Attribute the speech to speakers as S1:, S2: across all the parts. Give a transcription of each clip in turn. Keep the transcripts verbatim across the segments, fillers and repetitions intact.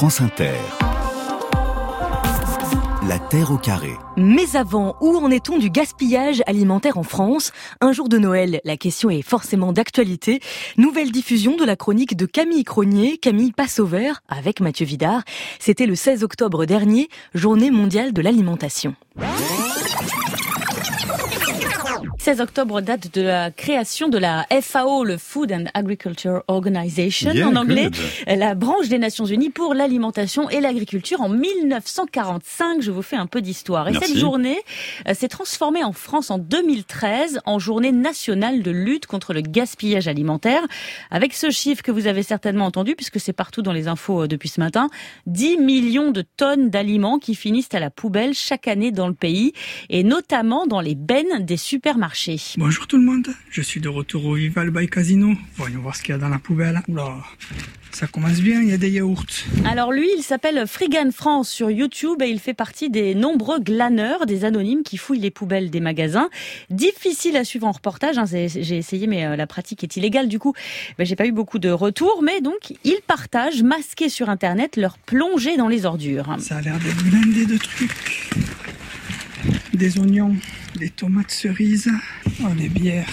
S1: France Inter. La Terre au carré.
S2: Mais avant, où en est-on du gaspillage alimentaire en France ? Un jour de Noël, la question est forcément d'actualité. Nouvelle diffusion de la chronique de Camille Cronier, Camille passe au vert, avec Mathieu Vidard. C'était le seize octobre dernier, journée mondiale de l'alimentation. seize octobre, date de la création de la F A O, le Food and Agriculture Organization, yeah, en anglais, good. La branche des Nations Unies pour l'alimentation et l'agriculture en mille neuf cent quarante-cinq. Je vous fais un peu d'histoire. Et Merci. Cette journée euh, s'est transformée en France en deux mille treize en journée nationale de lutte contre le gaspillage alimentaire. Avec ce chiffre que vous avez certainement entendu, puisque c'est partout dans les infos euh, depuis ce matin, dix millions de tonnes d'aliments qui finissent à la poubelle chaque année dans le pays, et notamment dans les bennes des supermarchés.
S3: Bonjour tout le monde, je suis de retour au Vival by Casino. Voyons voir ce qu'il y a dans la poubelle. Oula, ça commence bien, il y a des yaourts.
S2: Alors lui, il s'appelle Frigan France sur YouTube et il fait partie des nombreux glaneurs, des anonymes qui fouillent les poubelles des magasins. Difficile à suivre en reportage, hein, j'ai essayé mais la pratique est illégale, du coup ben, j'ai pas eu beaucoup de retours, mais donc ils partagent, masqués sur internet, leur plongée dans les ordures.
S3: Ça a l'air d'être blindé de trucs. Des oignons, des tomates cerises, oh, des bières.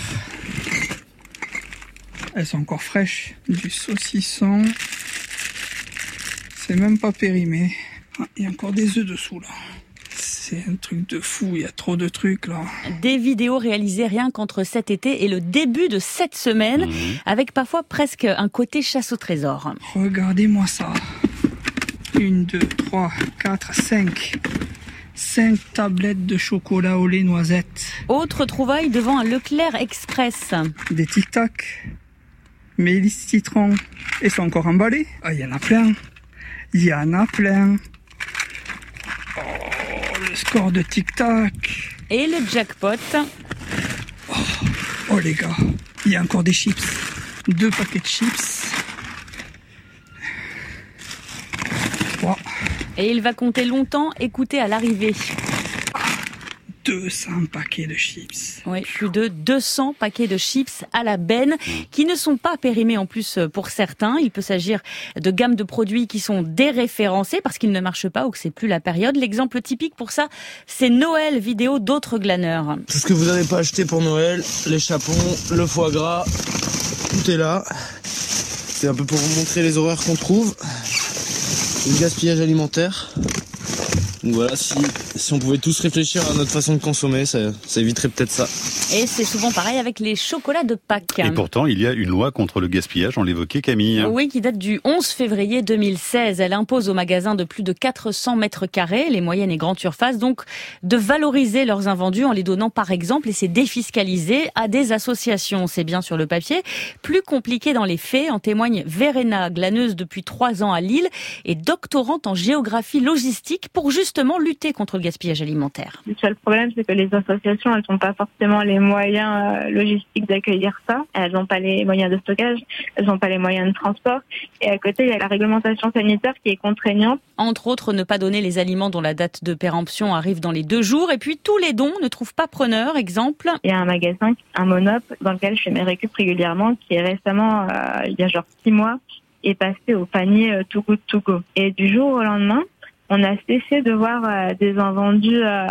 S3: Elles sont encore fraîches. Du saucisson. C'est même pas périmé. Ah, il y a encore des œufs dessous là. C'est un truc de fou, il y a trop de trucs là.
S2: Des vidéos réalisées rien qu'entre cet été et le début de cette semaine, mmh. avec parfois presque un côté chasse au trésor.
S3: Regardez-moi ça. Une, deux, trois, quatre, cinq... Cinq tablettes de chocolat au lait noisette.
S2: Autre trouvaille devant un Leclerc Express.
S3: Des Tic Tac, Mélis citron. Ils sont encore emballés. Ah, il y en a plein. Il y en a plein. Oh, le score de Tic Tac.
S2: Et le jackpot.
S3: Oh, oh les gars, il y a encore des chips. Deux paquets de chips. Trois.
S2: Et il va compter longtemps, écoutez à l'arrivée.
S3: deux cents paquets de chips.
S2: Oui, plus de deux cents paquets de chips à la benne, qui ne sont pas périmés en plus pour certains. Il peut s'agir de gammes de produits qui sont déréférencés parce qu'ils ne marchent pas ou que c'est plus la période. L'exemple typique pour ça, c'est Noël, vidéo d'autres glaneurs.
S4: Tout ce que vous n'avez pas acheté pour Noël, les chapons, le foie gras, tout est là. C'est un peu pour vous montrer les horreurs qu'on trouve. Le gaspillage alimentaire. Donc voilà, si, si on pouvait tous réfléchir à notre façon de consommer, ça, ça éviterait peut-être ça.
S2: Et c'est souvent pareil avec les chocolats de Pâques.
S5: Et pourtant, il y a une loi contre le gaspillage, on l'évoquait Camille.
S2: Oui, qui date du onze février deux mille seize. Elle impose aux magasins de plus de quatre cents mètres carrés, les moyennes et grandes surfaces, donc de valoriser leurs invendus en les donnant par exemple, et c'est défiscalisé, à des associations. C'est bien sur le papier. Plus compliqué dans les faits, en témoigne Verena, glaneuse depuis trois ans à Lille et doctorante en géographie logistique pour juste justement lutter contre le gaspillage alimentaire.
S6: Le seul problème, c'est que les associations, elles n'ont pas forcément les moyens euh, logistiques d'accueillir ça. Elles n'ont pas les moyens de stockage, elles n'ont pas les moyens de transport. Et à côté, il y a la réglementation sanitaire qui est contraignante.
S2: Entre autres, ne pas donner les aliments dont la date de péremption arrive dans les deux jours. Et puis, tous les dons ne trouvent pas preneur. Exemple.
S6: Il y a un magasin, un Monop, dans lequel je fais mes récup régulièrement, qui est récemment, euh, il y a genre six mois, est passé au panier euh, Too Good To Go. Et du jour au lendemain, on a cessé de voir euh, des invendus euh,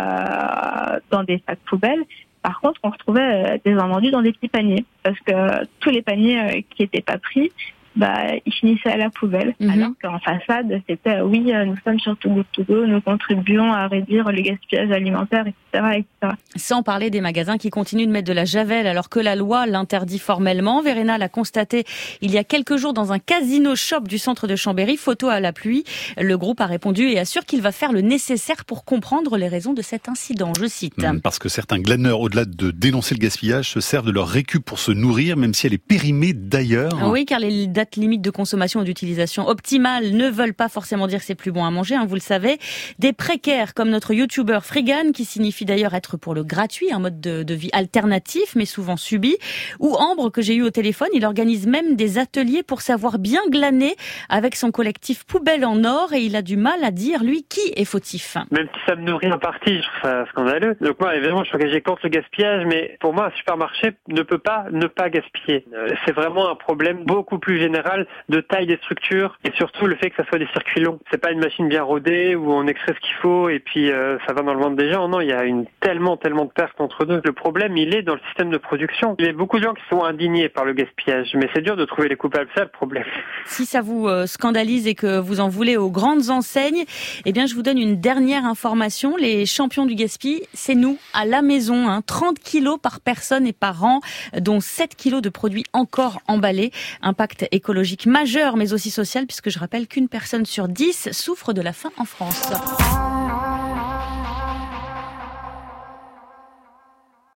S6: dans des sacs poubelles. Par contre, on retrouvait euh, des invendus dans des petits paniers. Parce que euh, tous les paniers euh, qui n'étaient pas pris, bah, ils finissaient à la poubelle. Mm-hmm. Alors qu'en façade, c'était euh, oui, euh, nous sommes sur Too Good To Go, nous contribuons à réduire le gaspillage alimentaire, et cetera, et cetera.
S2: Sans parler des magasins qui continuent de mettre de la javel alors que la loi l'interdit formellement. Verena l'a constaté il y a quelques jours dans un casino shop du centre de Chambéry, photo à la pluie. Le groupe a répondu et assure qu'il va faire le nécessaire pour comprendre les raisons de cet incident. Je cite.
S5: Parce que certains glaneurs, au-delà de dénoncer le gaspillage, se servent de leur récup pour se nourrir, même si elle est périmée d'ailleurs.
S2: Oui, car les dates limites de consommation et d'utilisation optimale ne veulent pas forcément dire que c'est plus bon à manger, hein, vous le savez. Des précaires comme notre youtubeur Frigan, qui signifie d'ailleurs être pour le gratuit, un mode de, de vie alternatif, mais souvent subi. Ou Ambre, que j'ai eu au téléphone, il organise même des ateliers pour savoir bien glaner avec son collectif Poubelle en Or, et il a du mal à dire, lui, qui est fautif.
S7: Même si ça me nourrit en partie, je trouve ça scandaleux. Donc moi, évidemment, je suis engagé contre le gaspillage, mais pour moi, un supermarché ne peut pas ne pas gaspiller. C'est vraiment un problème beaucoup plus général général de taille des structures et surtout le fait que ça soit des circuits longs. C'est pas une machine bien rodée où on extrait ce qu'il faut et puis euh, ça va dans le ventre des gens. Non, il y a une tellement, tellement de pertes entre deux. Le problème, il est dans le système de production. Il y a beaucoup de gens qui sont indignés par le gaspillage, mais c'est dur de trouver les coupables. C'est ça le problème.
S2: Si ça vous euh, scandalise et que vous en voulez aux grandes enseignes, eh bien, je vous donne une dernière information. Les champions du gaspillage, c'est nous, à la maison. Hein, trente kilos par personne et par an, dont sept kilos de produits encore emballés. Impact écologique majeur, mais aussi social, puisque je rappelle qu'une personne sur dix souffre de la faim en France.